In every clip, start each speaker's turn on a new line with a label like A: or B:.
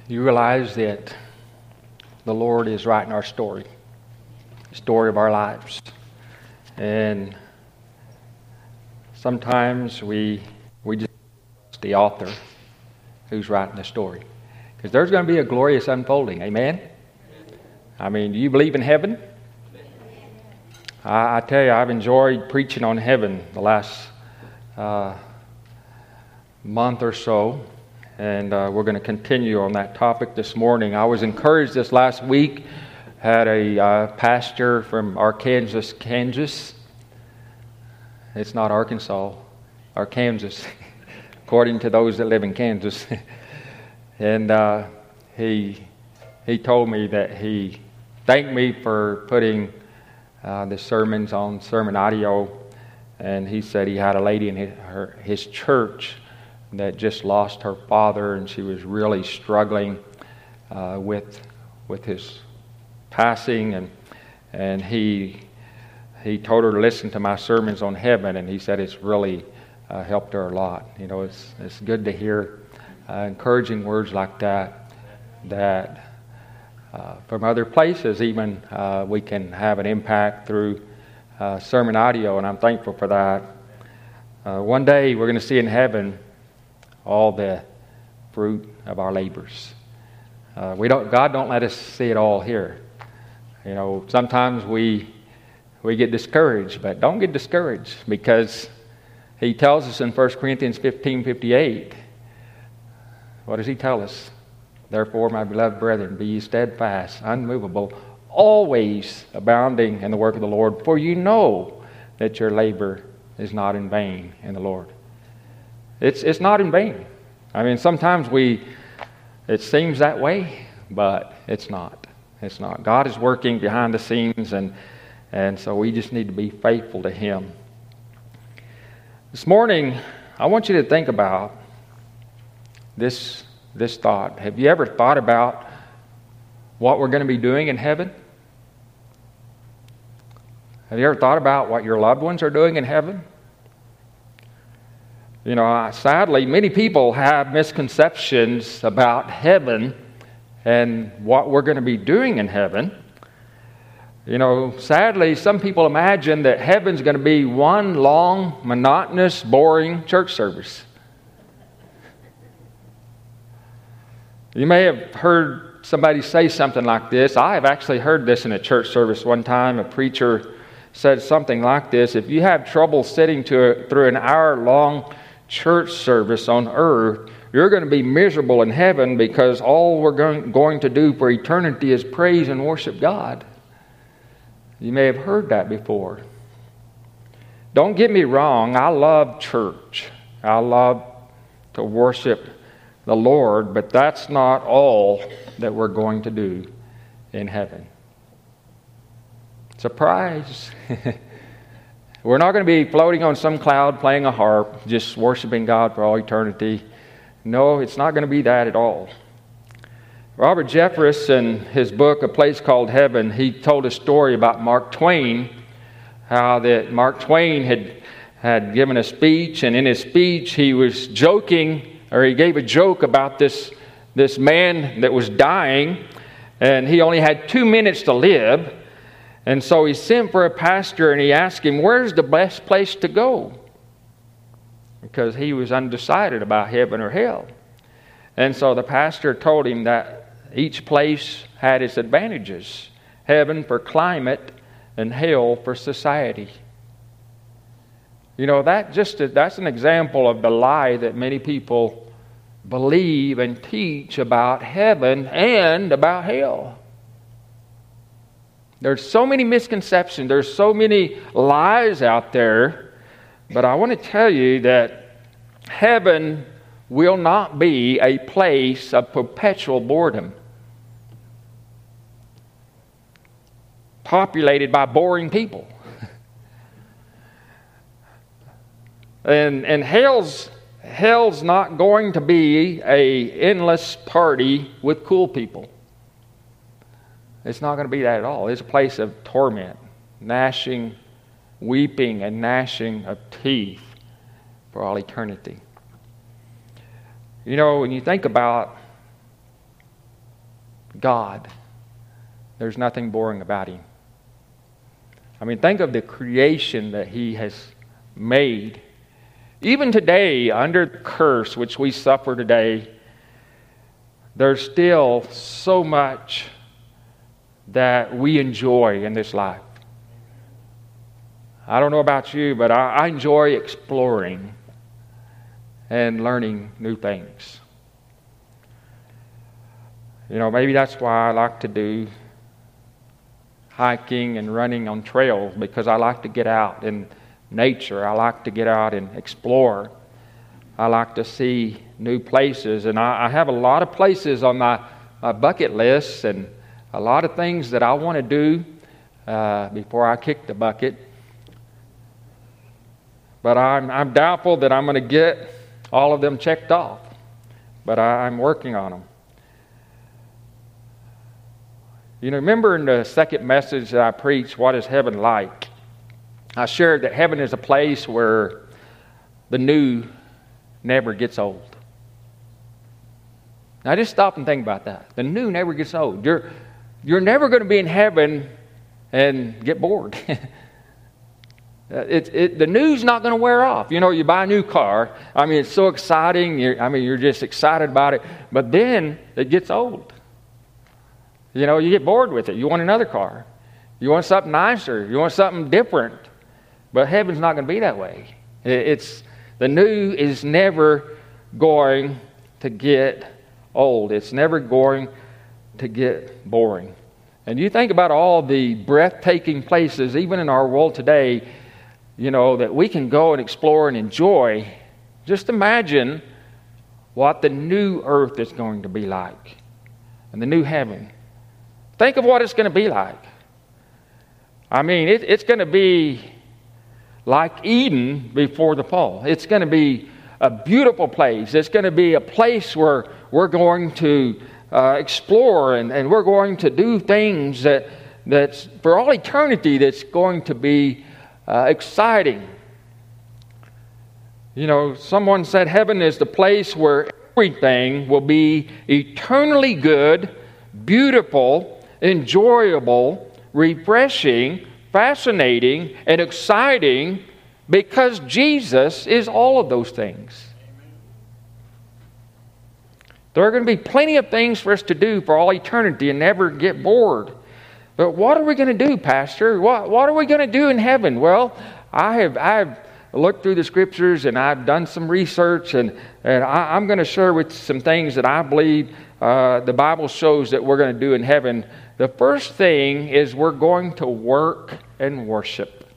A: you realize that the Lord is writing our story, the story of our lives. And sometimes we just trust the author who's writing the story. Because there's going to be a glorious unfolding. Amen? I mean, do you believe in heaven? I tell you, I've enjoyed preaching on heaven the last month or so. And we're going to continue on that topic this morning. I was encouraged this last week. Had a pastor from Arkansas, Kansas. It's not Arkansas, Arkansas, according to those that live in Kansas. And he told me that he thanked me for putting the sermons on Sermon Audio. And he said he had a lady in his church that just lost her father, and she was really struggling with his passing, and he told her to listen to my sermons on heaven, and he said it's really helped her a lot. You know, it's good to hear encouraging words like that from other places. Even we can have an impact through Sermon Audio, and I'm thankful for that. One day we're going to see in heaven all the fruit of our labors. God don't let us see it all here. You know, sometimes we get discouraged, but don't get discouraged, because he tells us in 1 Corinthians 15:58, what does he tell us? Therefore, my beloved brethren, be ye steadfast, unmovable, always abounding in the work of the Lord, for you know that your labor is not in vain in the Lord. It's not in vain. I mean, sometimes it seems that way, but it's not. It's not. God is working behind the scenes, and so we just need to be faithful to Him. This morning, I want you to think about this thought. Have you ever thought about what we're going to be doing in heaven? Have you ever thought about what your loved ones are doing in heaven? You know, sadly, many people have misconceptions about heaven and what we're going to be doing in heaven. You know, sadly, some people imagine that heaven's going to be one long, monotonous, boring church service. You may have heard somebody say something like this. I have actually heard this in a church service one time. A preacher said something like this: if you have trouble sitting through an hour-long church service on earth, you're going to be miserable in heaven, because all we're going to do for eternity is praise and worship God. You may have heard that before. Don't get me wrong, I love church. I love to worship the Lord, but that's not all that we're going to do in heaven. Surprise! We're not going to be floating on some cloud playing a harp, just worshiping God for all eternity. No, it's not going to be that at all. Robert Jeffress, in his book, A Place Called Heaven, he told a story about Mark Twain, how that Mark Twain had given a speech, and in his speech he was joking, or he gave a joke about this man that was dying, and he only had 2 minutes to live. And so he sent for a pastor and he asked him, where's the best place to go? Because he was undecided about heaven or hell. And so the pastor told him that each place had its advantages. Heaven for climate and hell for society. You know, that's an example of the lie that many people believe and teach about heaven and about hell. There's so many misconceptions. There's so many lies out there. But I want to tell you that heaven will not be a place of perpetual boredom, populated by boring people. And hell's not going to be an endless party with cool people. It's not going to be that at all. It's a place of torment, gnashing, weeping and gnashing of teeth for all eternity. You know, when you think about God, there's nothing boring about Him. I mean, think of the creation that He has made. Even today, under the curse which we suffer today, there's still so much that we enjoy in this life. I don't know about you, but I enjoy exploring and learning new things. You know, maybe that's why I like to do hiking and running on trails, because I like to get out in nature. I like to get out and explore. I like to see new places. And I have a lot of places on my bucket list and a lot of things that I want to do before I kick the bucket. But I'm doubtful that I'm going to get all of them checked off. But I'm working on them. You know, remember in the second message that I preached, What is Heaven Like? I shared that heaven is a place where the new never gets old. Now just stop and think about that. The new never gets old. You're never going to be in heaven and get bored. The new's not going to wear off. You know, you buy a new car. I mean, it's so exciting. You're just excited about it. But then it gets old. You know, you get bored with it. You want another car. You want something nicer. You want something different. But heaven's not going to be that way. The new is never going to get old. It's never going to get boring. And you think about all the breathtaking places, even in our world today, you know, that we can go and explore and enjoy. Just imagine what the new earth is going to be like and the new heaven. Think of what it's going to be like. I mean, it's going to be like Eden before the fall. It's going to be a beautiful place. It's going to be a place where we're going to explore and we're going to do things that's for all eternity that's going to be exciting. You know, someone said heaven is the place where everything will be eternally good, beautiful, enjoyable, refreshing, fascinating, and exciting, because Jesus is all of those things. There are going to be plenty of things for us to do for all eternity and never get bored. But what are we going to do, Pastor? What are we going to do in heaven? Well, I've looked through the Scriptures and I've done some research, and I'm going to share with some things that I believe the Bible shows that we're going to do in heaven. The first thing is we're going to work and worship.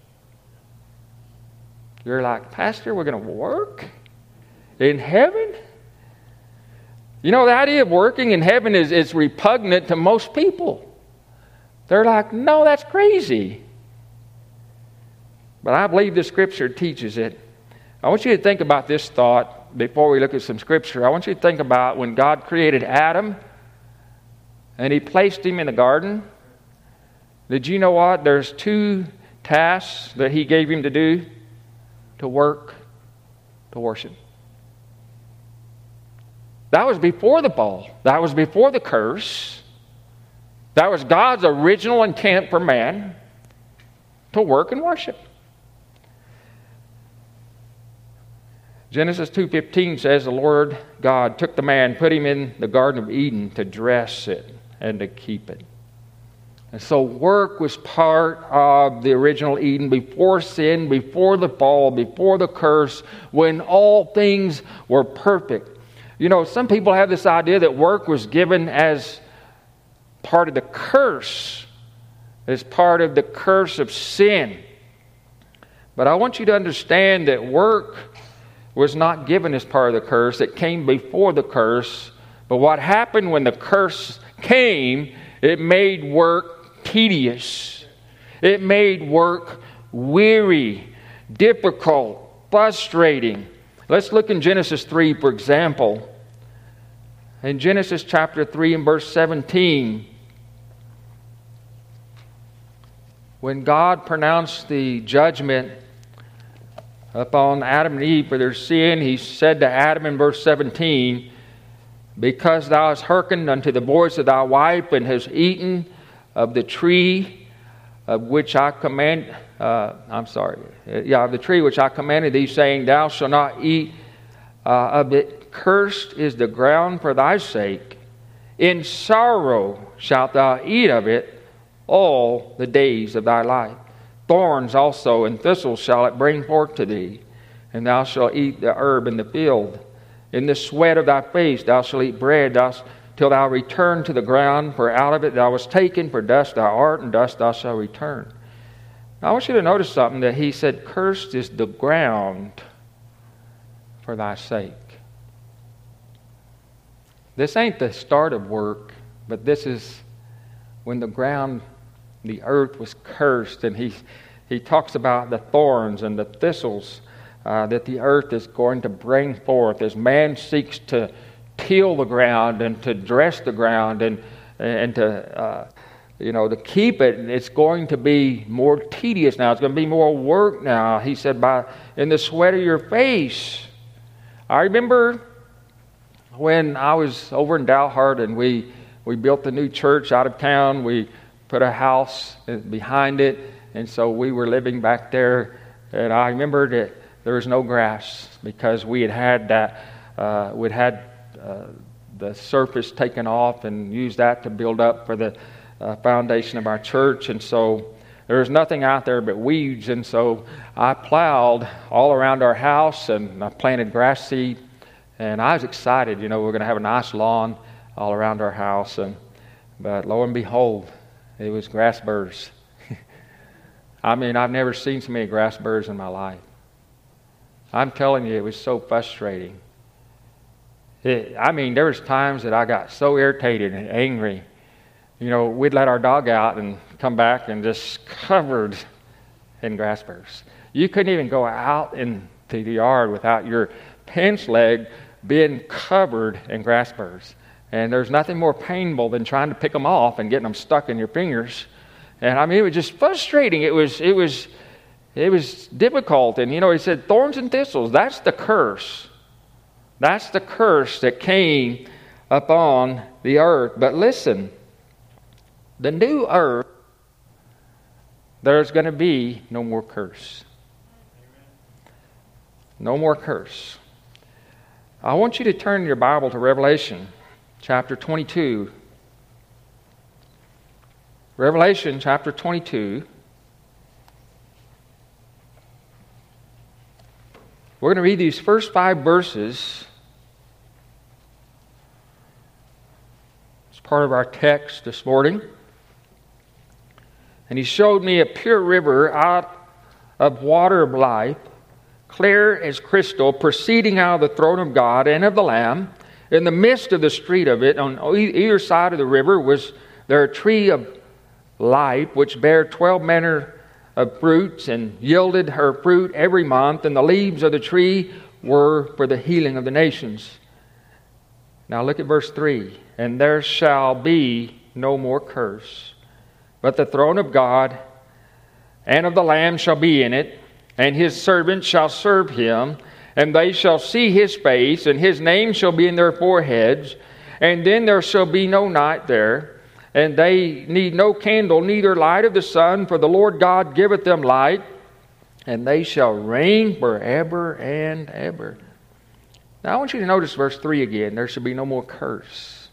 A: You're like, Pastor, we're going to work in heaven? You know, the idea of working in heaven is repugnant to most people. They're like, no, that's crazy. But I believe the Scripture teaches it. I want you to think about this thought before we look at some Scripture. I want you to think about when God created Adam and He placed him in the garden. Did you know what? There's two tasks that He gave him to do: to work, to worship. That was before the fall. That was before the curse. That was God's original intent for man, to work and worship. Genesis 2:15 says the Lord God took the man, put him in the Garden of Eden to dress it and to keep it. And so work was part of the original Eden before sin, before the fall, before the curse, when all things were perfect. You know, some people have this idea that work was given as part of the curse, as part of the curse of sin. But I want you to understand that work was not given as part of the curse. It came before the curse. But what happened when the curse came, it made work tedious. It made work weary, difficult, frustrating. Let's look in Genesis 3, for example. In Genesis chapter 3 and verse 17, when God pronounced the judgment upon Adam and Eve for their sin, He said to Adam in verse 17, because thou hast hearkened unto the voice of thy wife, and hast eaten of the tree of which I command, of the tree which I commanded thee, saying, Thou shalt not eat of it. Cursed is the ground for thy sake. In sorrow shalt thou eat of it all the days of thy life. Thorns also and thistles shall it bring forth to thee, and thou shalt eat the herb in the field. In the sweat of thy face thou shalt eat bread till thou return to the ground, for out of it thou wast taken, for dust thou art, and dust thou shalt return. Now I want you to notice something, that he said, Cursed is the ground for thy sake. This ain't the start of work, but this is when the earth was cursed, and he talks about the thorns and the thistles that the earth is going to bring forth as man seeks to till the ground and to dress the ground and to to keep it. It's going to be more tedious now. It's going to be more work now. He said, in the sweat of your face. I remember when I was over in Dalhart and we built the new church out of town. We put a house behind it, and so we were living back there. And I remember that there was no grass because we had the surface taken off and used that to build up for the foundation of our church. And so there was nothing out there but weeds. And so I plowed all around our house and I planted grass seed. And I was excited, we're going to have a nice lawn all around our house. But lo and behold, it was grass burrs. I mean, I've never seen so many grass burrs in my life. I'm telling you, it was so frustrating. There was times that I got so irritated and angry. We'd let our dog out and come back and just covered in grass burrs. You couldn't even go out into the yard without your pants leg being covered in grass burrs. And there's nothing more painful than trying to pick them off and getting them stuck in your fingers. And it was just frustrating. It was difficult. And he said, thorns and thistles, that's the curse. That's the curse that came upon the earth. But listen, the new earth, there's going to be no more curse. No more curse. I want you to turn your Bible to Revelation chapter 22. Revelation chapter 22. We're going to read these first 5 verses. It's part of our text this morning. And he showed me a pure river out of water of life, clear as crystal, proceeding out of the throne of God and of the Lamb. In the midst of the street of it, on either side of the river, was there a tree of life, which bare 12 manner of fruits, and yielded her fruit every month, and the leaves of the tree were for the healing of the nations. Now look at verse 3. And there shall be no more curse, but the throne of God and of the Lamb shall be in it, and his servants shall serve him, and they shall see his face, and his name shall be in their foreheads. And then there shall be no night there, and they need no candle, neither light of the sun, for the Lord God giveth them light, and they shall reign forever and ever. Now I want you to notice verse 3 again. There shall be no more curse.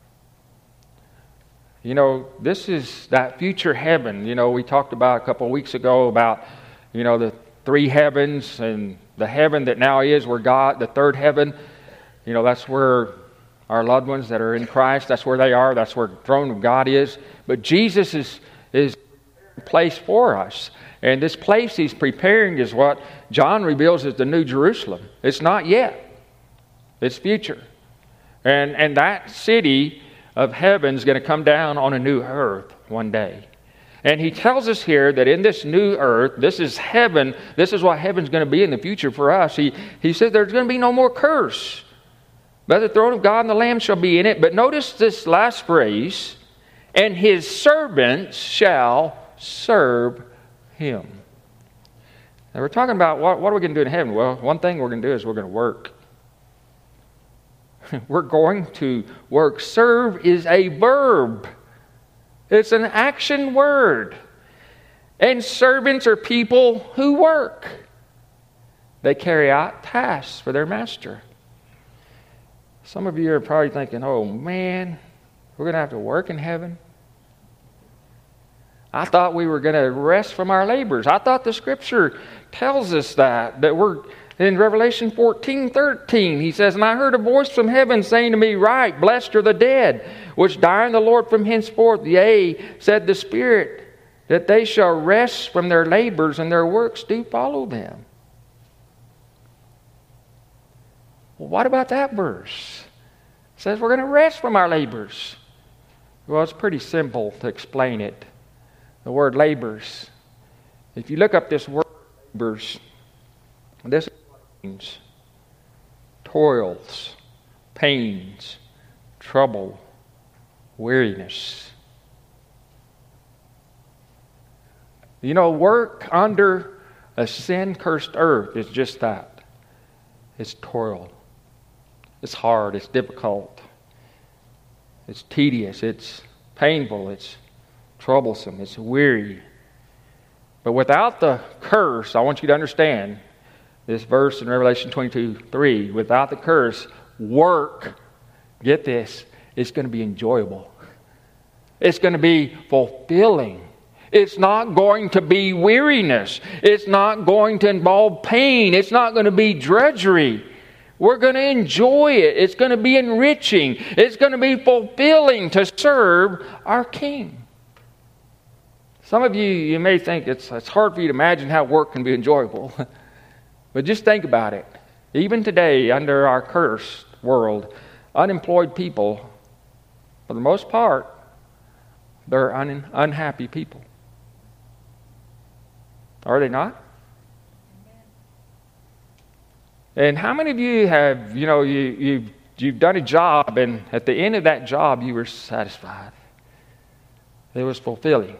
A: This is that future heaven. We talked about a couple of weeks ago about, the 3 heavens, and the heaven that now is where God, the third heaven, that's where our loved ones that are in Christ, that's where they are. That's where the throne of God is. But Jesus is a place for us. And this place he's preparing is what John reveals as the New Jerusalem. It's not yet. It's future. And that city of heaven is going to come down on a new earth one day. And he tells us here that in this new earth, this is heaven. This is what heaven's going to be in the future for us. He says there's going to be no more curse. But the throne of God and the Lamb shall be in it. But notice this last phrase, and his servants shall serve him. Now we're talking about what are we going to do in heaven? Well, one thing we're going to do is we're going to work. We're going to work. Serve is a verb. It's an action word. And servants are people who work. They carry out tasks for their master. Some of you are probably thinking, oh man, we're going to have to work in heaven. I thought we were going to rest from our labors. I thought the Scripture tells us that we're in Revelation 14:13. He says, and I heard a voice from heaven saying to me, Write, blessed are the dead, which die in the Lord from henceforth. Yea, said the Spirit, that they shall rest from their labors, and their works do follow them. Well, what about that verse? It says we're going to rest from our labors. Well, it's pretty simple to explain it. The word labors. If you look up this word labors, this means toils, pains, trouble, weariness. You know, work under a sin-cursed earth is just that. It's toil. It's hard. It's difficult. It's tedious. It's painful. It's troublesome. It's weary. But without the curse, I want you to understand this verse in Revelation 22:3. Without the curse, work, get this, it's going to be enjoyable. It's going to be fulfilling. It's not going to be weariness. It's not going to involve pain. It's not going to be drudgery. We're going to enjoy it. It's going to be enriching. It's going to be fulfilling to serve our King. Some of you may think it's hard for you to imagine how work can be enjoyable. But just think about it. Even today, under our cursed world, unemployed people, for the most part, they're unhappy people. Are they not? And how many of you have, you've done a job, and at the end of that job you were satisfied? It was fulfilling.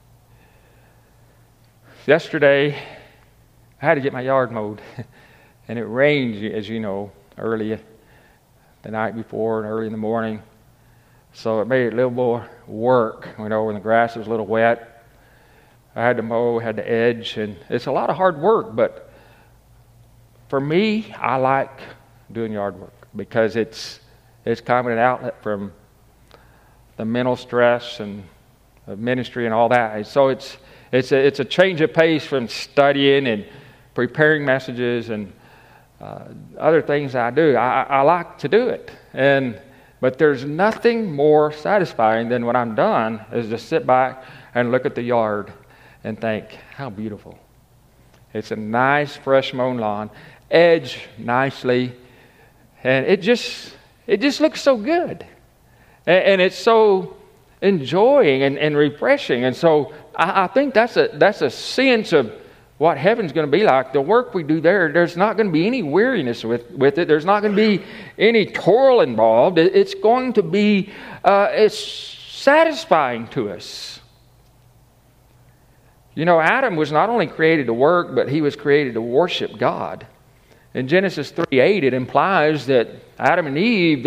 A: Yesterday, I had to get my yard mowed, and it rained, as you know, early the night before and early in the morning. So it made it a little more work, when the grass was a little wet. I had to mow, had to edge, and it's a lot of hard work, but for me, I like doing yard work because it's kind of an outlet from the mental stress and the ministry and all that. And so it's a change of pace from studying and preparing messages and other things I do. I like to do it, but there's nothing more satisfying than when I'm done is to sit back and look at the yard and think, how beautiful. It's a nice, fresh mown lawn, edged nicely, and it just looks so good. And it's so enjoying and refreshing. And so I think that's a sense of what heaven's going to be like. The work we do there's not going to be any weariness with it. There's not going to be any toil involved. It's going to be it's satisfying to us. Adam was not only created to work, but he was created to worship God. In Genesis 3:8, it implies that Adam and Eve,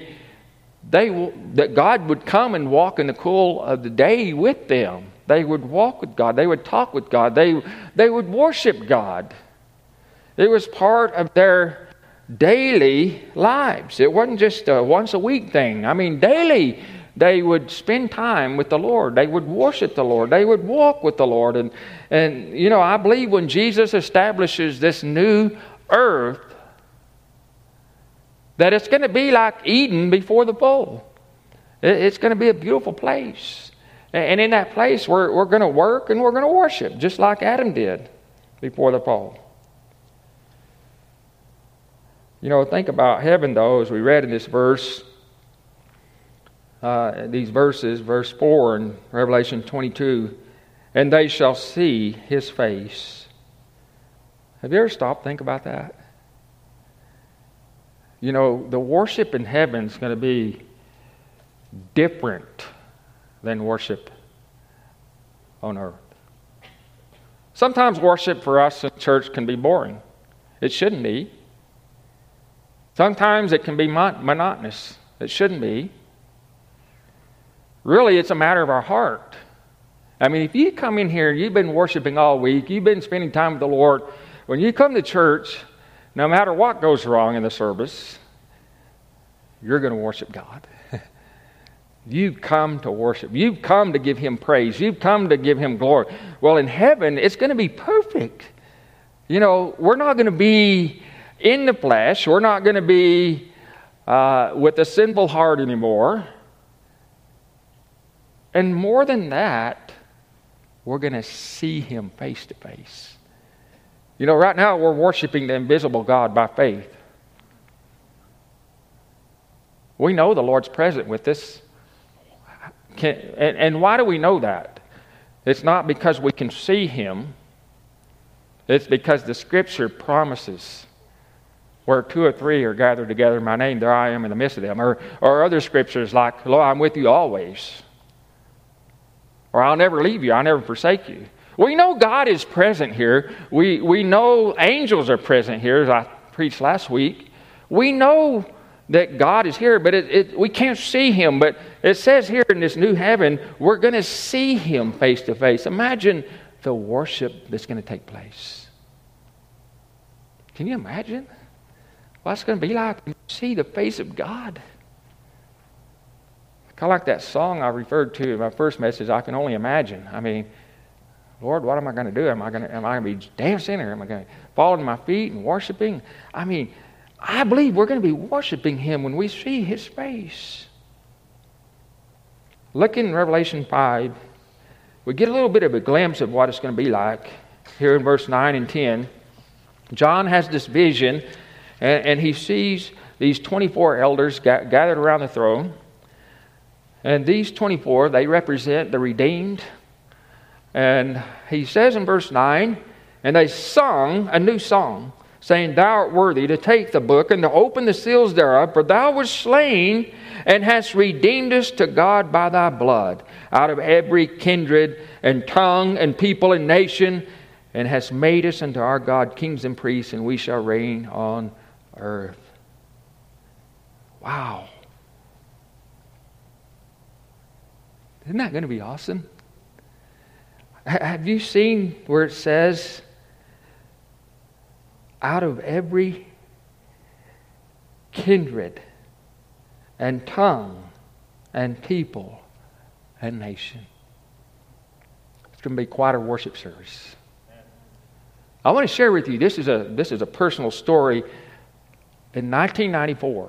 A: that God would come and walk in the cool of the day with them. They would walk with God. They would talk with God. They would worship God. It was part of their daily lives. It wasn't just a once a week thing. I mean, daily they would spend time with the Lord. They would worship the Lord. They would walk with the Lord. And I believe when Jesus establishes this new earth, that it's going to be like Eden before the fall. It's going to be a beautiful place. And in that place, we're going to work and we're going to worship, just like Adam did before the fall. Think about heaven, though, as we read in this verse. These verses, verse 4 in Revelation 22, and they shall see His face. Have you ever stopped to think about that? The worship in heaven is going to be different than worship on earth. Sometimes worship for us in church can be boring. It shouldn't be. Sometimes it can be monotonous. It shouldn't be. Really, it's a matter of our heart. I mean, if you come in here and you've been worshiping all week, you've been spending time with the Lord, when you come to church, no matter what goes wrong in the service, you're going to worship God. You've come to worship. You've come to give Him praise. You've come to give Him glory. Well, in heaven, it's going to be perfect. You know, we're not going to be in the flesh. We're not going to be with a sinful heart anymore. And more than that, we're going to see Him face to face. You know, right now we're worshiping the invisible God by faith. We know the Lord's present with us. And why do we know that? It's not because we can see Him. It's because the Scripture promises, where two or three are gathered together in my name, there I am in the midst of them. Or other scriptures like, Lord, I'm with you always. Or I'll never leave you, I'll never forsake you. We know God is present here. We know angels are present here, as I preached last week. We know that God is here, but we can't see Him. But it says here in this new heaven, we're going to see Him face to face. Imagine the worship that's going to take place. Can you imagine what it's going to be like when you see the face of God? Kind of like that song I referred to in my first message, I Can Only Imagine. I mean, Lord, what am I going to do? Am I going to be dancing, or am I going to fall on my feet and worshiping? I mean, I believe we're going to be worshiping Him when we see His face. Look in Revelation 5. We get a little bit of a glimpse of what it's going to be like here in verse 9 and 10. John has this vision, and he sees these 24 elders gathered around the throne. And these 24, they represent the redeemed. And he says in verse 9, and they sung a new song, saying, Thou art worthy to take the book and to open the seals thereof, for Thou wast slain and hast redeemed us to God by Thy blood out of every kindred and tongue and people and nation, and hast made us unto our God kings and priests, and we shall reign on earth. Wow. Isn't that going to be awesome? Have you seen where it says, out of every kindred and tongue and people and nation? It's going to be quite a worship service. I want to share with you, this is a personal story. In 1994,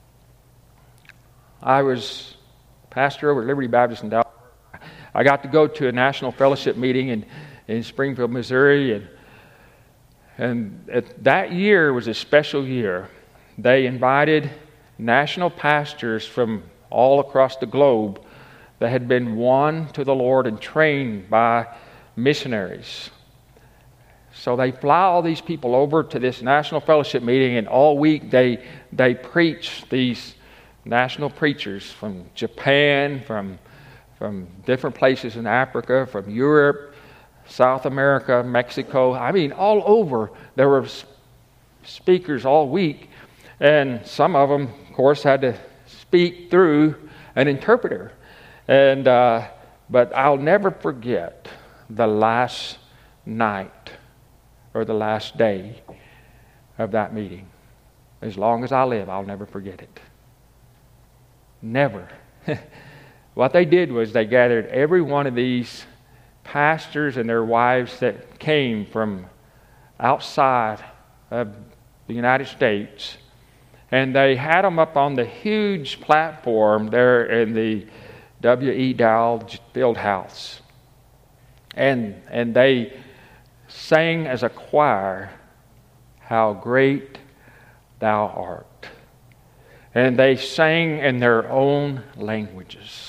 A: I was pastor over at Liberty Baptist in Dallas. I got to go to a national fellowship meeting in Springfield, Missouri, and that year was a special year. They invited national pastors from all across the globe that had been won to the Lord and trained by missionaries. So they fly all these people over to this national fellowship meeting, and all week they preach, these national preachers from Japan, from different places in Africa, from Europe, South America, Mexico. I mean, all over. There were speakers all week, and some of them, of course, had to speak through an interpreter. And but I'll never forget the last night or the last day of that meeting. As long as I live, I'll never forget it. Never. What they did was they gathered every one of these pastors and their wives that came from outside of the United States, and they had them up on the huge platform there in the W.E. Dowell Field House. And they sang as a choir, How Great Thou Art. And they sang in their own languages.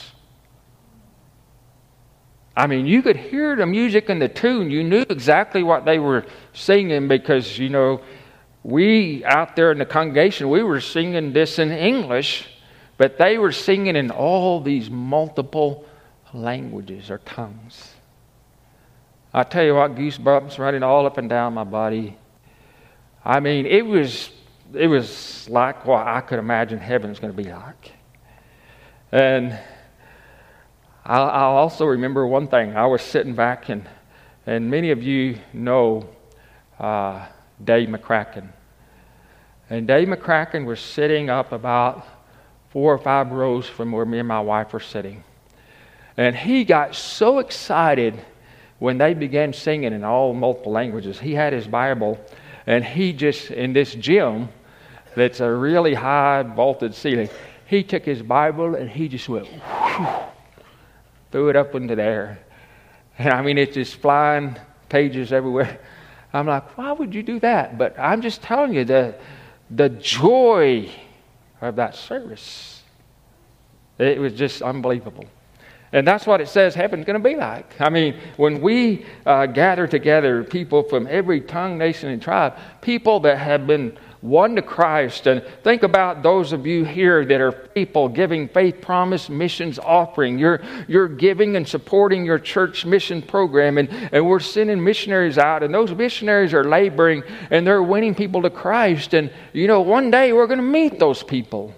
A: I mean, you could hear the music and the tune. You knew exactly what they were singing because, you know, we out there in the congregation, we were singing this in English, but they were singing in all these multiple languages or tongues. I tell you what, goosebumps running all up and down my body. I mean, it was it was like what I could imagine heaven's going to be like. And I'll also remember one thing. I was sitting back, and many of you know Dave McCracken. And Dave McCracken was sitting up about 4 or 5 rows from where me and my wife were sitting. And he got so excited when they began singing in all multiple languages. He had his Bible, and he just, in this gym that's a really high vaulted ceiling, he took his Bible and he just went, whew, threw it up into the air. And I mean, it's just flying pages everywhere. I'm like, why would you do that? But I'm just telling you, the joy of that service, it was just unbelievable. And that's what it says heaven's going to be like. I mean, when we gather together people from every tongue, nation, and tribe, people that have been won to Christ. And think about those of you here that are people giving Faith Promise Missions offering. You're giving and supporting your church mission program. And we're sending missionaries out. And those missionaries are laboring and they're winning people to Christ. And, you know, one day we're going to meet those people.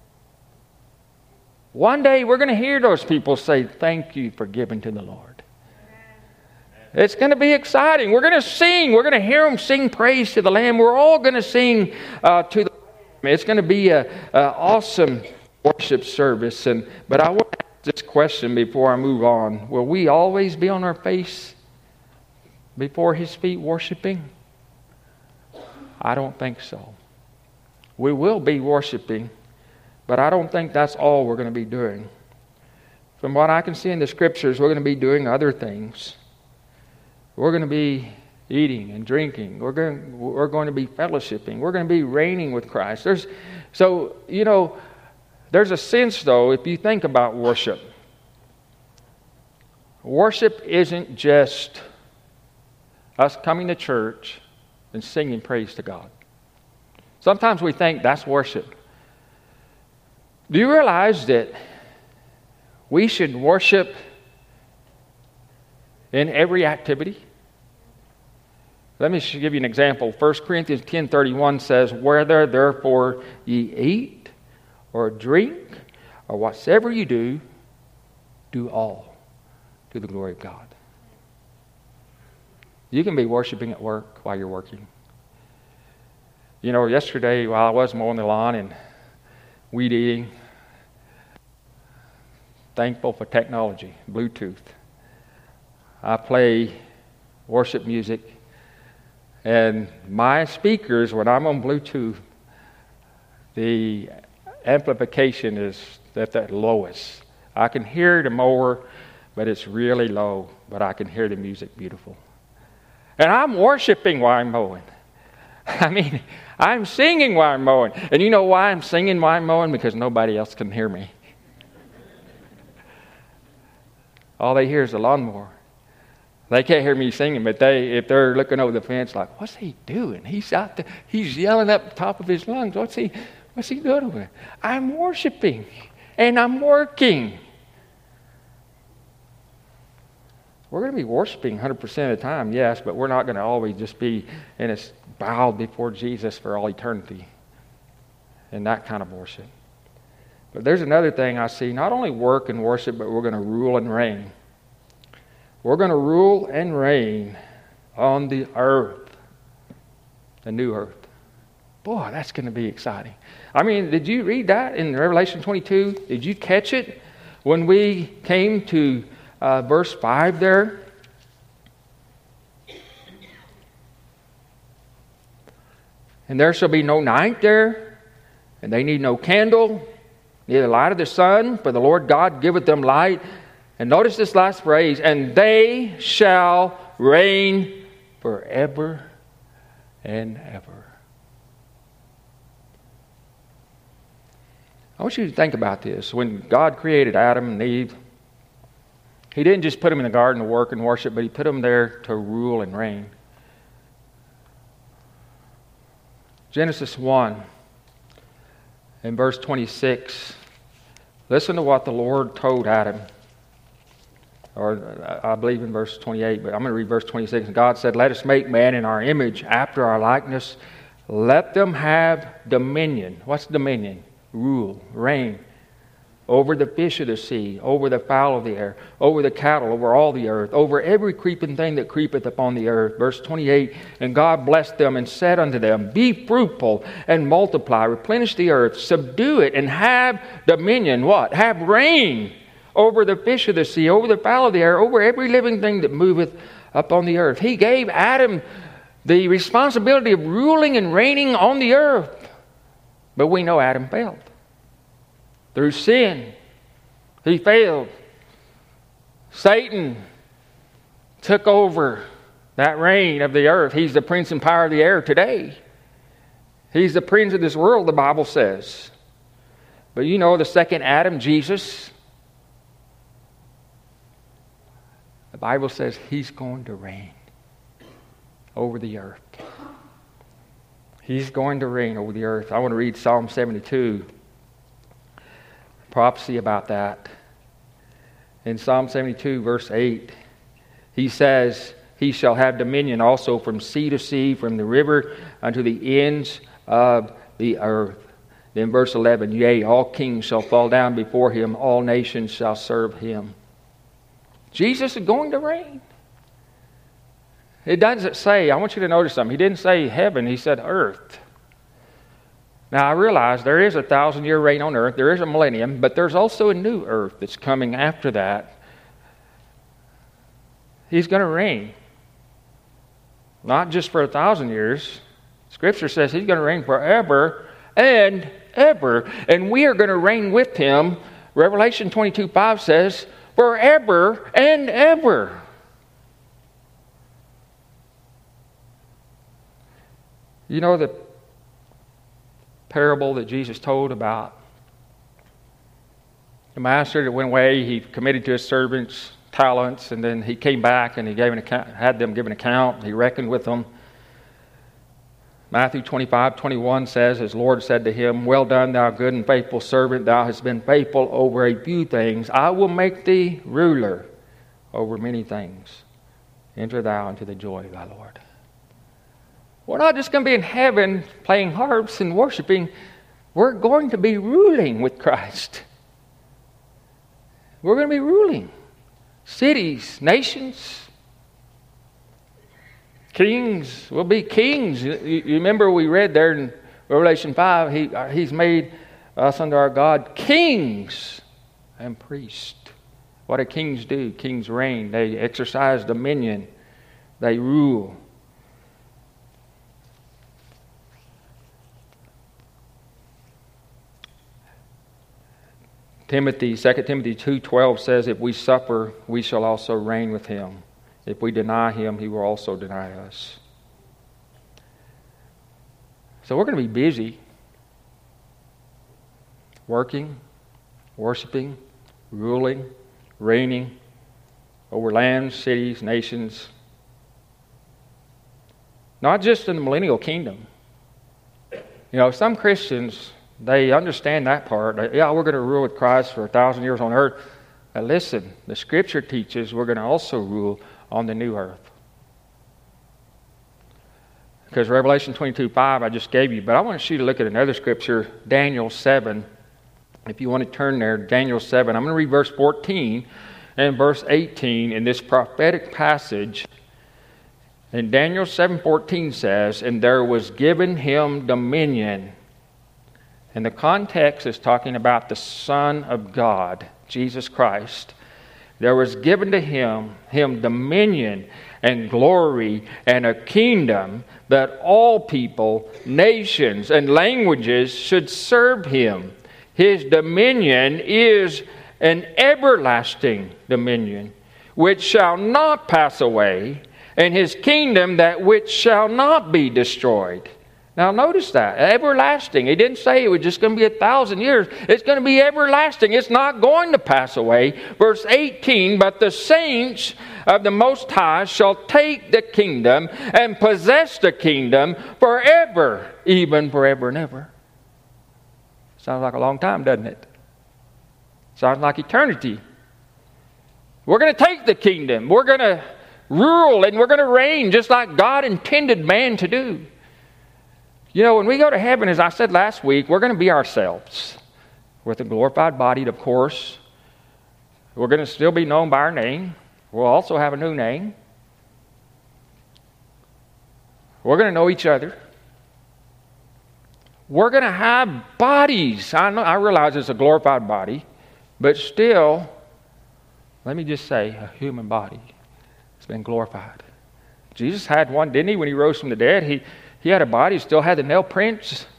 A: One day we're going to hear those people say, thank you for giving to the Lord. It's going to be exciting. We're going to sing. We're going to hear them sing praise to the Lamb. We're all going to sing to the Lamb. It's going to be an awesome worship service. But I want to ask this question before I move on. Will we always be on our face before His feet worshiping? I don't think so. We will be worshiping, but I don't think that's all we're going to be doing. From what I can see in the Scriptures, we're going to be doing other things. We're going to be eating and drinking. We're going to be fellowshipping. We're going to be reigning with Christ. There's a sense, though, if you think about worship. Worship isn't just us coming to church and singing praise to God. Sometimes we think that's worship. Do you realize that we should worship in every activity? Let me give you an example. 1 Corinthians 10:31 says, whether therefore ye eat or drink or whatsoever you do, do all to the glory of God. You can be worshiping at work while you're working. You know, yesterday while I was mowing the lawn and weed eating, thankful for technology, Bluetooth. I play worship music, and my speakers, when I'm on Bluetooth, the amplification is at the lowest. I can hear the mower, but it's really low, but I can hear the music beautiful. And I'm worshiping while I'm mowing. I mean, I'm singing while I'm mowing. And you know why I'm singing while I'm mowing? Because nobody else can hear me. All they hear is the lawnmower. They can't hear me singing, but if they're looking over the fence like, what's he doing? He's out there, he's yelling up the top of his lungs. What's he doing over there? I'm worshiping and I'm working. We're going to be worshiping 100% of the time, yes, but we're not going to always just be bowed before Jesus for all eternity in that kind of worship. But there's another thing I see, not only work and worship, but we're going to rule and reign. We're going to rule and reign on the earth, the new earth. Boy, that's going to be exciting. I mean, did you read that in Revelation 22? Did you catch it when we came to verse 5 there? And there shall be no night there, and they need no candle, neither light of the sun, for the Lord God giveth them light. And notice this last phrase, and they shall reign forever and ever. I want you to think about this. When God created Adam and Eve, He didn't just put them in the garden to work and worship, but He put them there to rule and reign. Genesis 1 in verse 26. Listen to what the Lord told Adam. Or I believe in verse 28, but I'm going to read verse 26. And God said, let us make man in our image, after our likeness. Let them have dominion. What's dominion? Rule, reign. Over the fish of the sea, over the fowl of the air, over the cattle, over all the earth, over every creeping thing that creepeth upon the earth. Verse 28, and God blessed them and said unto them, be fruitful and multiply, replenish the earth, subdue it, and have dominion. What? Have reign over the fish of the sea, over the fowl of the air, over every living thing that moveth upon the earth. He gave Adam the responsibility of ruling and reigning on the earth. But we know Adam failed. Through sin, he failed. Satan took over that reign of the earth. He's the prince and power of the air today. He's the prince of this world, the Bible says. But you know, the second Adam, Jesus, the Bible says he's going to reign over the earth. He's going to reign over the earth. I want to read Psalm 72. Prophecy about that. In Psalm 72, verse 8, he says, he shall have dominion also from sea to sea, from the river unto the ends of the earth. Then verse 11, yea, all kings shall fall down before him, all nations shall serve him. Jesus is going to reign. It doesn't say, I want you to notice something. He didn't say heaven, he said earth. Now, I realize there is a 1,000-year reign on earth. There is a millennium, but there's also a new earth that's coming after that. He's going to reign. Not just for 1,000 years. Scripture says he's going to reign forever and ever. And we are going to reign with him. Revelation 22:5 says, forever and ever. You know the parable that Jesus told about the master that went away, he committed to his servants talents, and then he came back and he gave an account, had them give an account. He reckoned with them. Matthew 25:21 says, his Lord said to him, well done, thou good and faithful servant. Thou hast been faithful over a few things. I will make thee ruler over many things. Enter thou into the joy of thy Lord. We're not just going to be in heaven playing harps and worshiping. We're going to be ruling with Christ. We're going to be ruling. Cities, nations, kings. We'll be kings. You remember we read there in Revelation 5, He's made us under our God kings and priests. What do kings do? Kings reign. They exercise dominion. They rule. Two Timothy 2:12 says, if we suffer, we shall also reign with him. If we deny him, he will also deny us. So we're going to be busy working, worshiping, ruling, reigning over lands, cities, nations. Not just in the millennial kingdom. You know, some Christians, they understand that part. Yeah, we're going to rule with Christ for 1,000 years on earth. But listen, the Scripture teaches we're going to also rule on the new earth. Because Revelation 22:5 I just gave you, but I want you to look at another Scripture, Daniel 7. If you want to turn there, Daniel 7. I'm going to read verse 14 and verse 18 in this prophetic passage. And Daniel 7:14 says, and there was given him dominion. And the context is talking about the Son of God, Jesus Christ. There was given to him dominion and glory and a kingdom that all people, nations, and languages should serve him. His dominion is an everlasting dominion, which shall not pass away, and his kingdom that which shall not be destroyed. Now notice that, everlasting. He didn't say it was just going to be 1,000 years. It's going to be everlasting. It's not going to pass away. Verse 18, but the saints of the Most High shall take the kingdom and possess the kingdom forever, even forever and ever. Sounds like a long time, doesn't it? Sounds like eternity. We're going to take the kingdom. We're going to rule and we're going to reign just like God intended man to do. You know, when we go to heaven, as I said last week, we're going to be ourselves with a glorified body, of course. We're going to still be known by our name. We'll also have a new name. We're going to know each other. We're going to have bodies. I realize it's a glorified body, but still, let me just say, a human body. It's been glorified. Jesus had one, didn't he, when he rose from the dead? He had a body, still had the nail prints.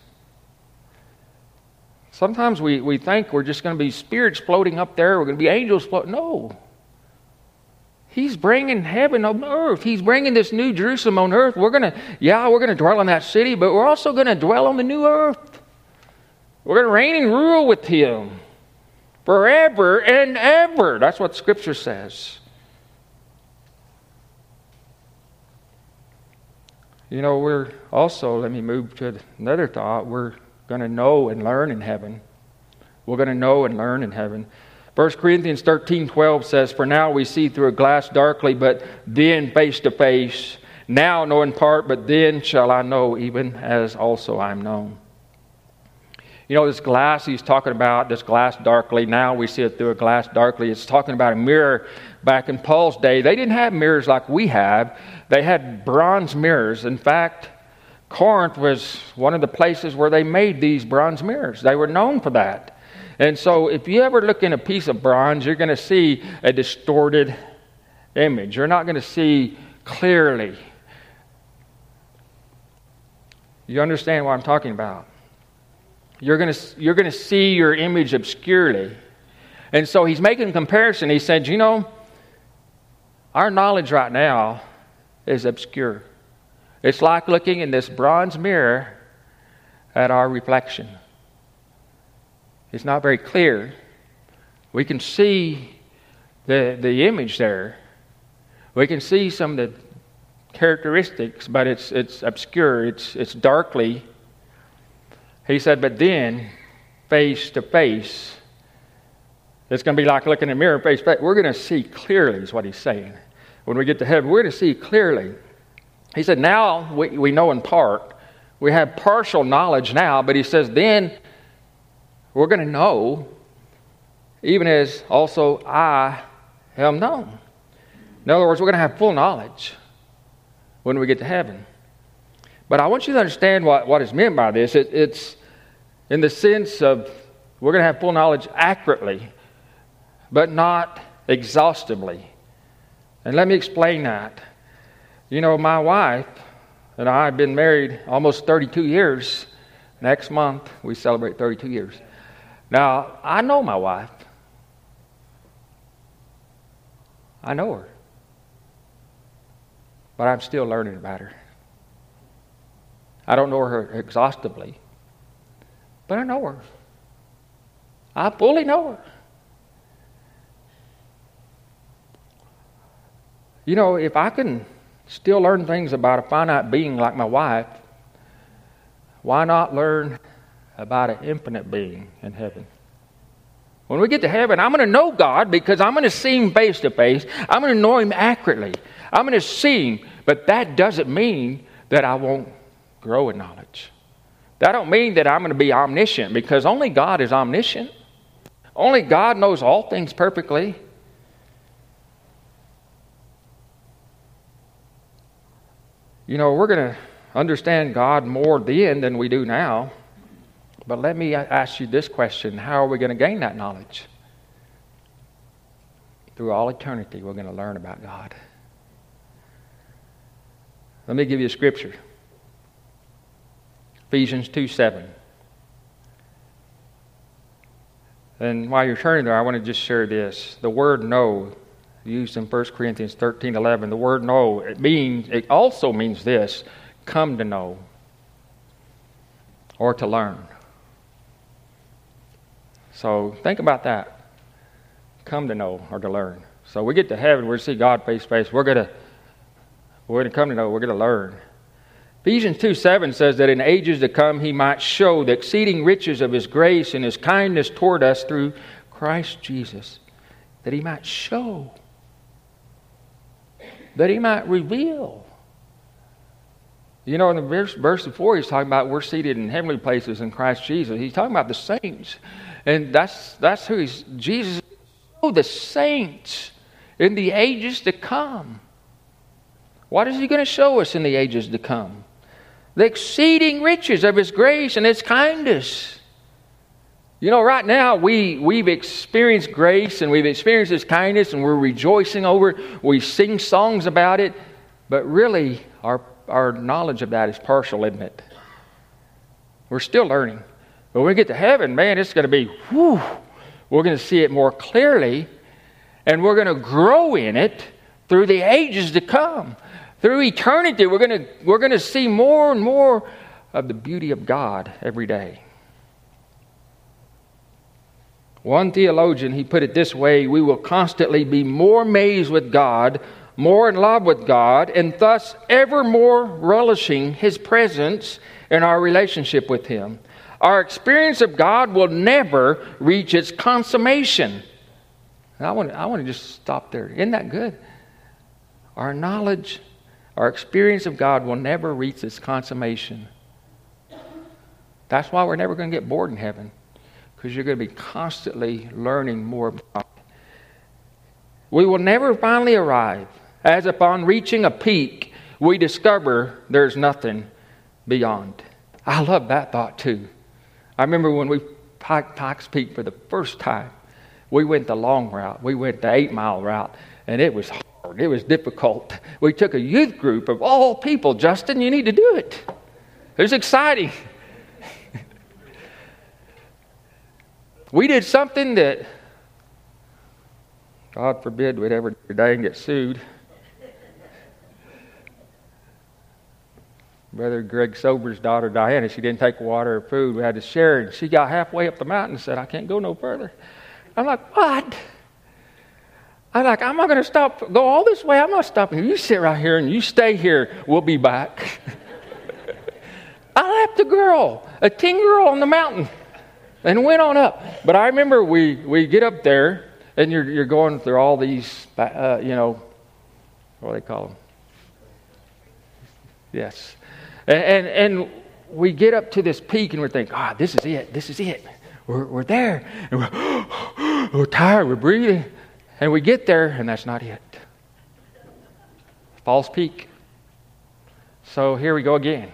A: Sometimes we think we're just going to be spirits floating up there. We're going to be angels floating. No. He's bringing heaven on earth. He's bringing this new Jerusalem on earth. We're going to dwell in that city, but we're also going to dwell on the new earth. We're going to reign and rule with Him forever and ever. That's what Scripture says. You know, we're also, let me move to another thought, we're going to know and learn in heaven. We're going to know and learn in heaven. 1 Corinthians 13:12 says, "For now we see through a glass darkly, but then face to face. Now know in part, but then shall I know, even as also I am known." You know, this glass he's talking about, this glass darkly, now we see it through a glass darkly. It's talking about a mirror. Back in Paul's day, they didn't have mirrors like we have. They had bronze mirrors. In fact, Corinth was one of the places where they made these bronze mirrors. They were known for that. And so if you ever look in a piece of bronze, you're going to see a distorted image. You're not going to see clearly. You understand what I'm talking about? You're going to see your image obscurely. And so he's making a comparison. He said, you know, our knowledge right now is obscure. It's like looking in this bronze mirror at our reflection. It's not very clear. We can see the image there. We can see some of the characteristics, but it's obscure. It's darkly. He said, but then, face to face, it's going to be like looking in a mirror face to face. We're going to see clearly, is what he's saying. When we get to heaven, we're going to see clearly. He said, now we know in part. We have partial knowledge now, but he says, then we're going to know, even as also I am known. In other words, we're going to have full knowledge when we get to heaven. But I want you to understand what is meant by this. It's in the sense of we're going to have full knowledge accurately, but not exhaustively. And let me explain that. You know, my wife and I have been married almost 32 years. Next month, we celebrate 32 years. Now, I know my wife. I know her. But I'm still learning about her. I don't know her exhaustively, but I know her. I fully know her. You know, if I can still learn things about a finite being like my wife, why not learn about an infinite being in heaven? When we get to heaven, I'm going to know God because I'm going to see Him face to face. I'm going to know Him accurately. I'm going to see Him, but that doesn't mean that I won't grow in knowledge. That don't mean that I'm going to be omniscient, because only God is omniscient. Only God knows all things perfectly. You know, we're going to understand God more then than we do now. But let me ask you this question. How are we going to gain that knowledge? Through all eternity, we're going to learn about God. Let me give you a scripture. Ephesians 2:7. And while you're turning there, I want to just share this. The word know, used in 1 Corinthians 13:11, the word know, it also means this: come to know or to learn. So think about that. Come to know or to learn. So we get to heaven, we're going to see God face to face. We're going to come to know, we're going to learn. Ephesians 2:7 says that in ages to come He might show the exceeding riches of His grace and His kindness toward us through Christ Jesus. That He might show. That He might reveal. You know, in the verse before, he's talking about we're seated in heavenly places in Christ Jesus. He's talking about the saints. And that's who Jesus, the saints in the ages to come. What is he going to show us in the ages to come? The exceeding riches of his grace and his kindness. You know, right now we've experienced grace and we've experienced his kindness and we're rejoicing over it. We sing songs about it. But really, our knowledge of that is partial, isn't it? We're still learning. But when we get to heaven, man, it's going to be, whew, we're going to see it more clearly. And we're going to grow in it through the ages to come. Through eternity, we're going to see more and more of the beauty of God every day. One theologian, he put it this way: we will constantly be more amazed with God, more in love with God, and thus ever more relishing his presence in our relationship with him. Our experience of God will never reach its consummation. And I want to just stop there. Isn't that good? Our knowledge, our experience of God will never reach its consummation. That's why we're never going to get bored in heaven, because you're going to be constantly learning more about God. We will never finally arrive, as upon reaching a peak, we discover there's nothing beyond. I love that thought too. I remember when we hiked Pikes Peak for the first time, we went the long route. We went the 8-mile route, and it was hard. It was difficult. We took a youth group of all people. Justin, you need to do it. It was exciting. We did something that, God forbid, we'd ever do today and get sued. Brother Greg Sober's daughter, Diana, she didn't take water or food. We had to share, and she got halfway up the mountain and said, I can't go no further. I'm like, what? I'm like, I'm not going to go all this way. I'm not stopping. You sit right here and you stay here. We'll be back. I left a girl, a teen girl on the mountain, and went on up. But I remember we get up there, and you're going through all these, what do they call them? Yes. And we get up to this peak, and we're thinking, this is it. This is it. We're there. And we're tired. We're breathing. And we get there, and that's not it. False peak. So here we go again.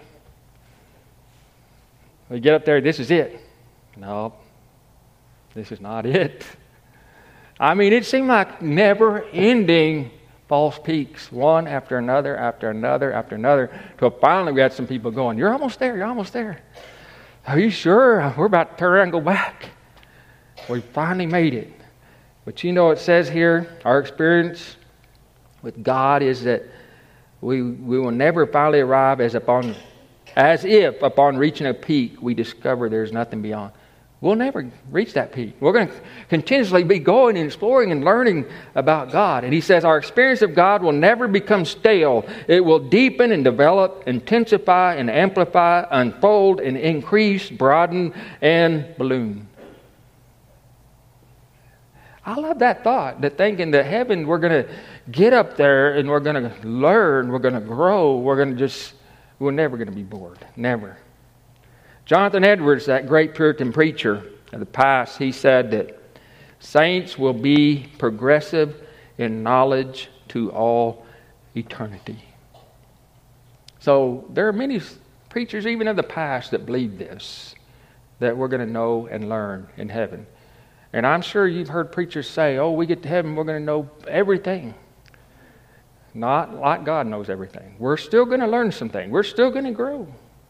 A: We get up there. This is it. No, this is not it. I mean, it seemed like never-ending false peaks, one after another, after another, after another, till finally we had some people going, you're almost there, you're almost there. Are you sure? We're about to turn around and go back. We finally made it. But you know, it says here, our experience with God is that we will never finally arrive as if upon reaching a peak, we discover there's nothing beyond. We'll never reach that peak. We're going to continuously be going and exploring and learning about God. And he says our experience of God will never become stale. It will deepen and develop, intensify and amplify, unfold and increase, broaden and balloon. I love that thought, that thinking that heaven, we're going to get up there and we're going to learn, we're going to grow, we're never going to be bored. Never. Jonathan Edwards, that great Puritan preacher of the past, he said that saints will be progressive in knowledge to all eternity. So there are many preachers even of the past that believe this, that we're going to know and learn in heaven. And I'm sure you've heard preachers say, we get to heaven, we're going to know everything. Not like God knows everything. We're still going to learn something. We're still going to grow.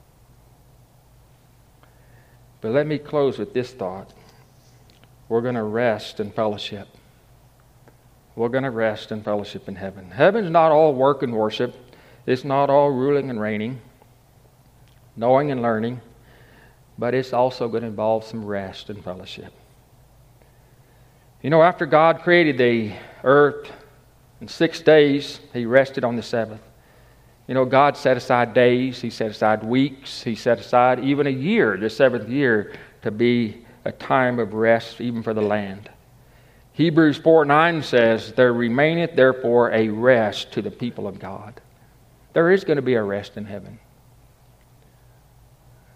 A: But let me close with this thought. We're going to rest in fellowship. We're going to rest in fellowship in heaven. Heaven's not all work and worship. It's not all ruling and reigning, knowing and learning. But it's also going to involve some rest and fellowship. You know, after God created the earth in 6 days, He rested on the seventh. You know, God set aside days, He set aside weeks, He set aside even a year, the seventh year, to be a time of rest even for the land. Hebrews 4:9 says, there remaineth therefore a rest to the people of God. There is going to be a rest in heaven.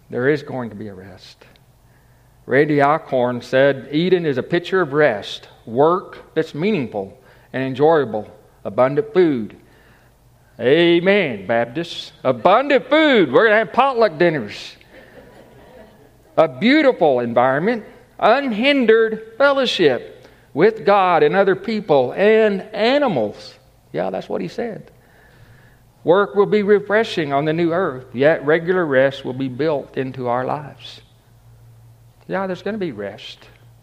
A: there is going to be a rest. Randy Alcorn said, Eden is a picture of rest, work that's meaningful and enjoyable, abundant food. Amen, Baptists. Abundant food. We're going to have potluck dinners. A beautiful environment, unhindered fellowship with God and other people and animals. Yeah, that's what he said. Work will be refreshing on the new earth, yet regular rest will be built into our lives. Yeah, there's going to be rest.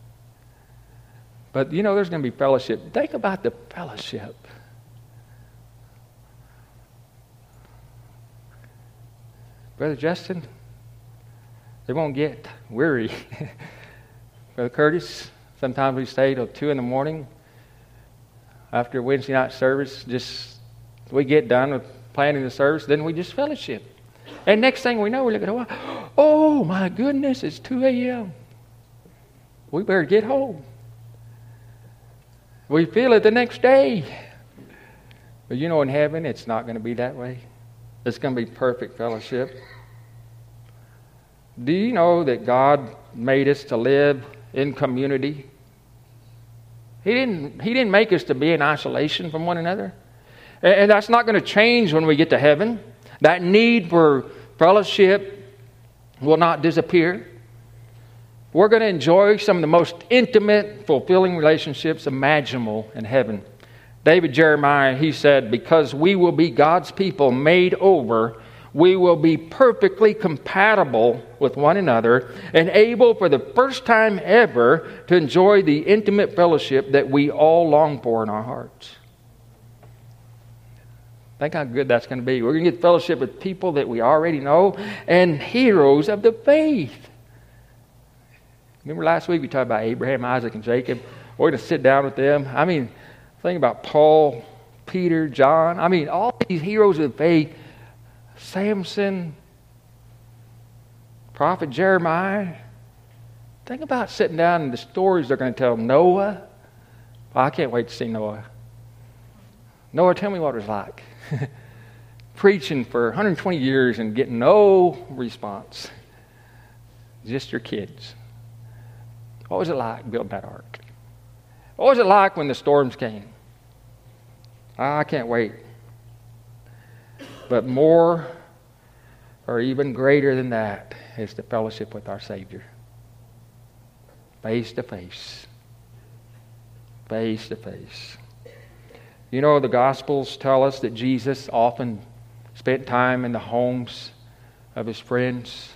A: But there's going to be fellowship. Think about the fellowship. Brother Justin, they won't get weary. Brother Curtis, sometimes we stay till 2 a.m. after Wednesday night service. We get done with planning the service, then we just fellowship. And next thing we know, we look at the watch. Oh my goodness, it's 2 a.m. We better get home. We feel it the next day. But in heaven, it's not going to be that way. It's going to be perfect fellowship. Do you know that God made us to live in community? He didn't make us to be in isolation from one another. And that's not going to change when we get to heaven. That need for fellowship will not disappear. We're going to enjoy some of the most intimate, fulfilling relationships imaginable in heaven. David Jeremiah, he said, because we will be God's people made over, we will be perfectly compatible with one another and able for the first time ever to enjoy the intimate fellowship that we all long for in our hearts. Think how good that's going to be. We're going to get fellowship with people that we already know and heroes of the faith. Remember last week we talked about Abraham, Isaac, and Jacob? We're going to sit down with them. Think about Paul, Peter, John. All these heroes of the faith. Samson, Prophet Jeremiah. Think about sitting down and the stories they're going to tell. Noah. I can't wait to see Noah. Noah, tell me what it was like. Preaching for 120 years and getting no response. Just your kids. What was it like building that ark? What was it like when the storms came? I can't wait. But more or even greater than that is the fellowship with our Savior. Face to face. Face to face. The Gospels tell us that Jesus often spent time in the homes of his friends.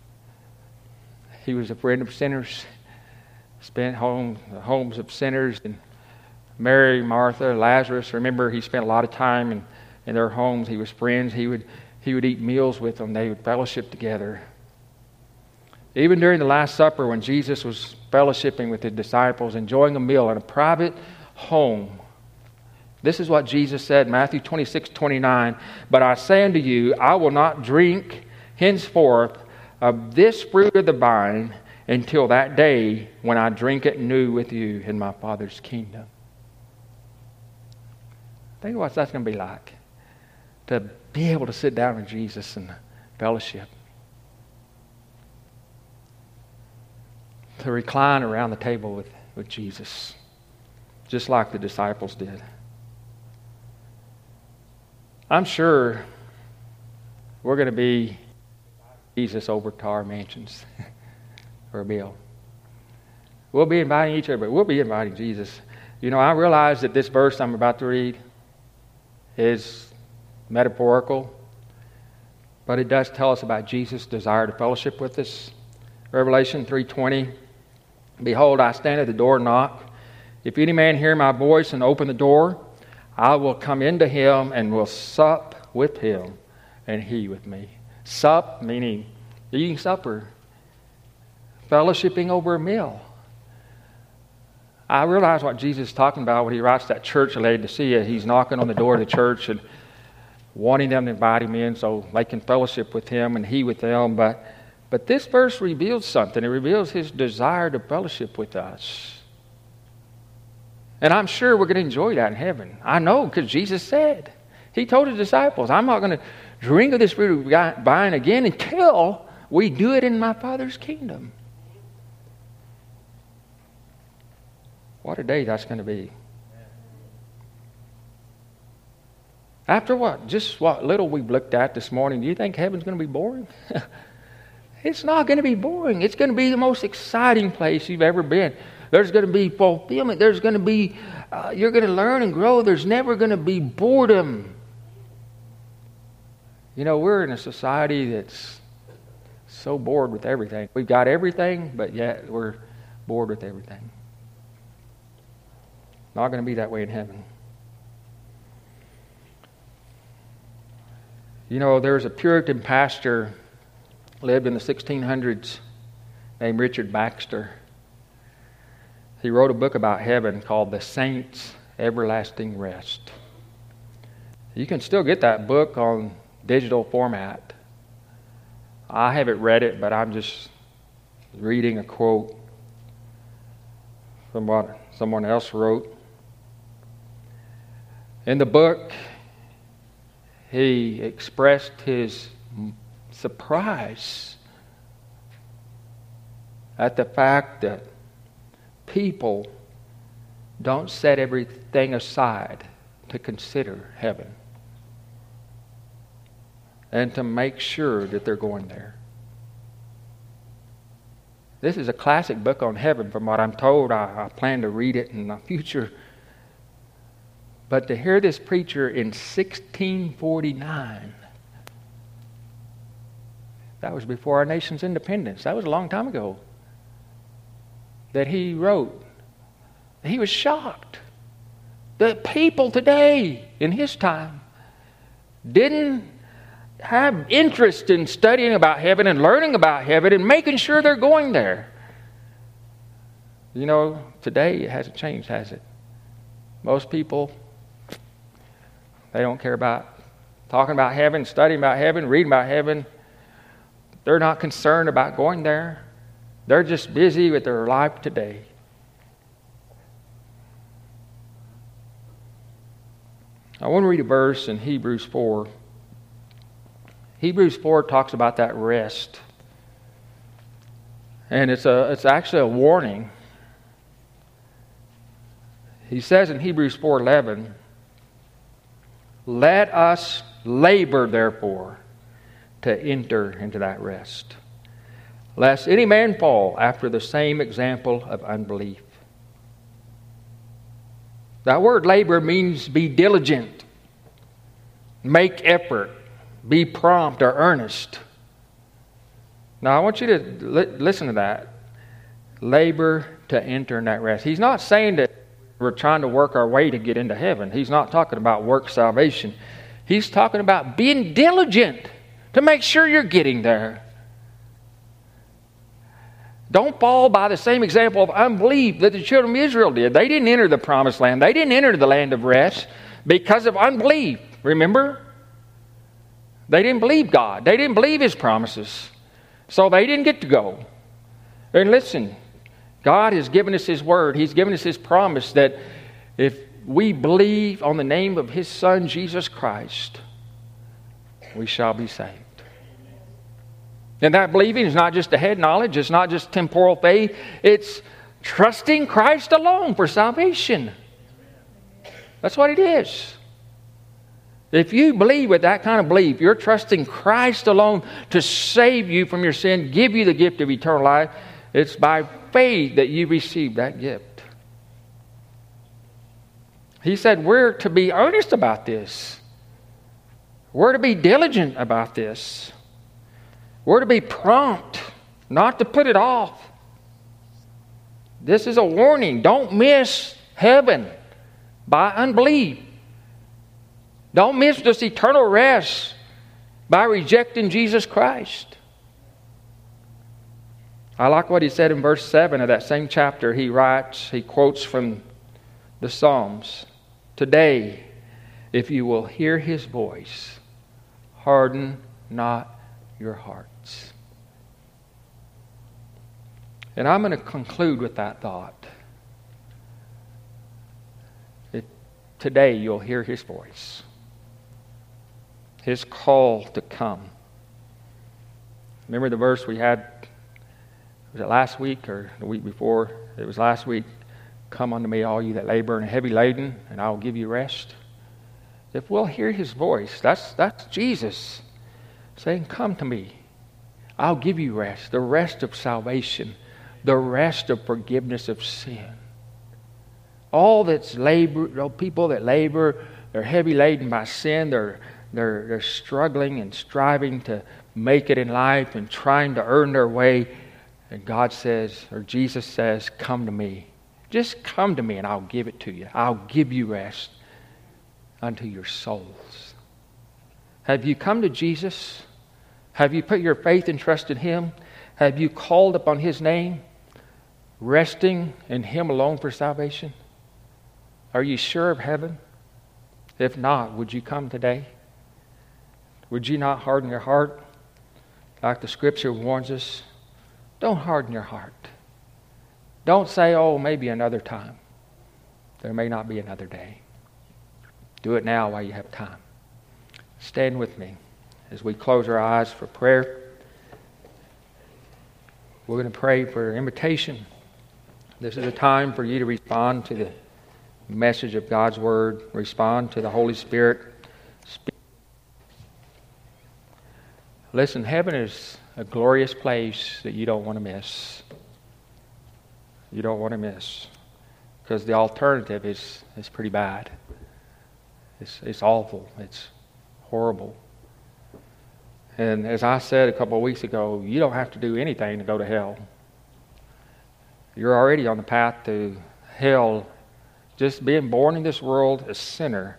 A: He was a friend of sinners. Spent the homes of sinners. And Mary, Martha, Lazarus, remember he spent a lot of time in their homes. He was friends. He would eat meals with them. They would fellowship together. Even during the Last Supper, when Jesus was fellowshipping with his disciples, enjoying a meal in a private home, this is what Jesus said, Matthew 26:29. But I say unto you, I will not drink henceforth of this fruit of the vine until that day when I drink it new with you in my Father's kingdom. Think of what that's going to be like. To be able to sit down with Jesus and fellowship. To recline around the table with Jesus. Just like the disciples did. I'm sure we're going to be Jesus over to our mansions for a meal. We'll be inviting each other, but we'll be inviting Jesus. I realize that this verse I'm about to read is metaphorical, but it does tell us about Jesus' desire to fellowship with us. Revelation 3:20, behold, I stand at the door and knock. If any man hear my voice and open the door, I will come into him and will sup with him and he with me. Sup, meaning eating supper. Fellowshipping over a meal. I realize what Jesus is talking about when he writes that church at Laodicea. He's knocking on the door of the church and wanting them to invite him in so they can fellowship with him and he with them. But this verse reveals something. It reveals his desire to fellowship with us. And I'm sure we're going to enjoy that in heaven. I know, because Jesus said. He told his disciples, I'm not going to drink of this fruit of vine again until We do it in my Father's kingdom. What a day that's going to be. After what? Just what little we've looked at this morning, do you think heaven's going to be boring? It's not going to be boring. It's going to be the most exciting place you've ever been. There's going to be fulfillment. There's going to be, you're going to learn and grow. There's never going to be boredom. You know, we're in a society that's so bored with everything. We've got everything, but yet we're bored with everything. Not going to be that way in heaven. You know, there's a Puritan pastor lived in the 1600s named Richard Baxter. He wrote a book about heaven called The Saints' Everlasting Rest. You can still get that book on digital format. I haven't read it, but I'm just reading a quote from what someone else wrote. In the book, he expressed his surprise at the fact that people don't set everything aside to consider heaven and to make sure that they're going there. This is a classic book on heaven from what I'm told. I plan to read it in the future. But to hear this preacher in 1649, that was before our nation's independence. That was a long time ago. That he wrote. He was shocked that people today, in his time, didn't have interest in studying about heaven and learning about heaven and making sure they're going there. You know, today it hasn't changed, has it? Most people, they don't care about talking about heaven, studying about heaven, reading about heaven. They're not concerned about going there. They're just busy with their life today. I want to read a verse in Hebrews 4. Hebrews 4 talks about that rest. And it's actually a warning. He says in Hebrews 4:11, "Let us labor, therefore, to enter into that rest, lest any man fall after the same example of unbelief." That word labor means be diligent, make effort, be prompt or earnest. Now I want you to listen to that. Labor to enter in that rest. He's not saying that we're trying to work our way to get into heaven. He's not talking about work salvation. He's talking about being diligent to make sure you're getting there. Don't fall by the same example of unbelief that the children of Israel did. They didn't enter the promised land. They didn't enter the land of rest because of unbelief. Remember? They didn't believe God. They didn't believe His promises. So they didn't get to go. And listen, God has given us His word. He's given us His promise that if we believe on the name of His Son, Jesus Christ, we shall be saved. And that believing is not just a head knowledge. It's not just temporal faith. It's trusting Christ alone for salvation. That's what it is. If you believe with that kind of belief, you're trusting Christ alone to save you from your sin, give you the gift of eternal life. It's by faith that you receive that gift. He said we're to be earnest about this. We're to be diligent about this. We're to be prompt, not to put it off. This is a warning. Don't miss heaven by unbelief. Don't miss this eternal rest by rejecting Jesus Christ. I like what he said in verse 7 of that same chapter. He quotes from the Psalms. "Today, if you will hear His voice, harden not your hearts." And I'm going to conclude with that thought. Today you'll hear His voice. His call to come. Remember the verse we had, was it last week or the week before? It was last week. Come unto me, all you that labor and are heavy laden, and I will give you rest. If we'll hear His voice, that's Jesus saying, come to me. I'll give you rest, the rest of salvation, the rest of forgiveness of sin. All that's labor, people that labor, they're heavy laden by sin, they're struggling and striving to make it in life and trying to earn their way. And God says, or Jesus says, come to me. Just come to me and I'll give it to you. I'll give you rest unto your souls. Have you come to Jesus? Have you put your faith and trust in Him? Have you called upon His name, resting in Him alone for salvation? Are you sure of heaven? If not, would you come today? Would you not harden your heart? Like the Scripture warns us, don't harden your heart. Don't say, oh, maybe another time. There may not be another day. Do it now while you have time. Stand with me as we close our eyes for prayer. We're going to pray for invitation. This is a time for you to respond to the message of God's Word. Respond to the Holy Spirit. Listen, heaven is a glorious place that you don't want to miss. You don't want to miss. Because the alternative is pretty bad. It's awful. It's horrible. And as I said a couple of weeks ago, you don't have to do anything to go to hell. You're already on the path to hell. Just being born in this world a sinner.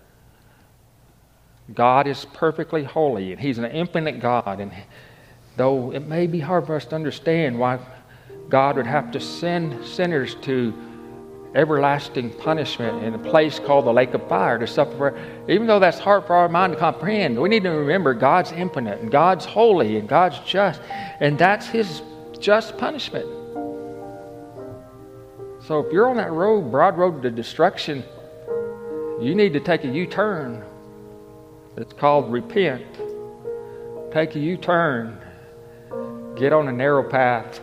A: God is perfectly holy, and He's an infinite God. And though it may be hard for us to understand why God would have to send sinners to everlasting punishment in a place called the lake of fire to suffer, even though that's hard for our mind to comprehend, we need to remember God's infinite and God's holy and God's just, and that's His just punishment. So if you're on that road, broad road to destruction, you need to take a U-turn. It's called repent. Take a U-turn. Get on a narrow path.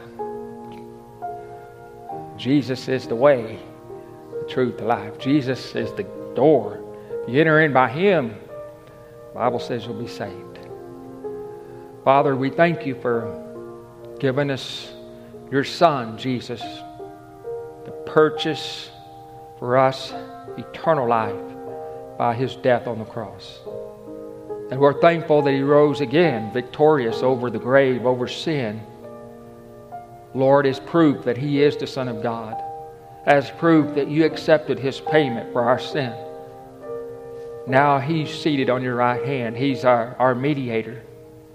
A: Jesus is the way, the truth, the life. Jesus is the door. If you enter in by Him, the Bible says you'll be saved. Father, we thank You for giving us Your Son, Jesus, to purchase for us eternal life by His death on the cross. And we're thankful that He rose again, victorious over the grave, over sin. Lord, as proof that He is the Son of God, as proof that You accepted His payment for our sin. Now He's seated on Your right hand. He's our mediator.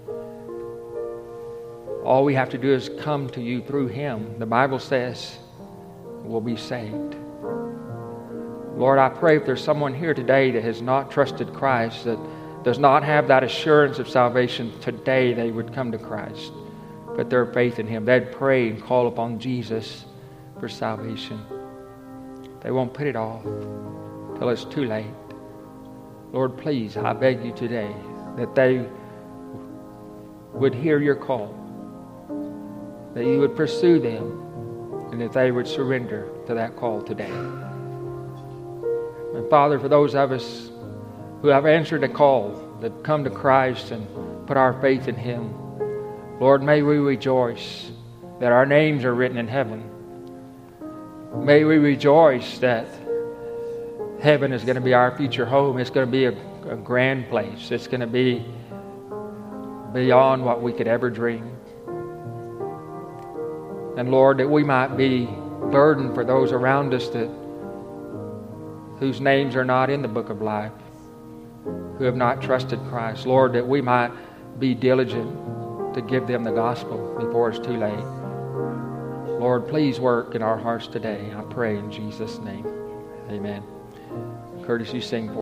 A: All we have to do is come to You through Him. The Bible says we'll be saved. Lord, I pray if there's someone here today that has not trusted Christ, that does not have that assurance of salvation, today they would come to Christ. Put their faith in Him. They'd pray and call upon Jesus for salvation. They won't put it off till it's too late. Lord, please, I beg You today that they would hear Your call, that You would pursue them, and that they would surrender to that call today. And Father, for those of us who have answered the call, that come to Christ and put our faith in Him, Lord, may we rejoice that our names are written in heaven. May we rejoice that heaven is going to be our future home. It's going to be a grand place. It's going to be beyond what we could ever dream. And Lord, that we might be burdened for those around us whose names are not in the book of life, who have not trusted Christ. Lord, that we might be diligent to give them the gospel before it's too late. Lord, please work in our hearts today. I pray in Jesus' name. Amen. Curtis, you sing for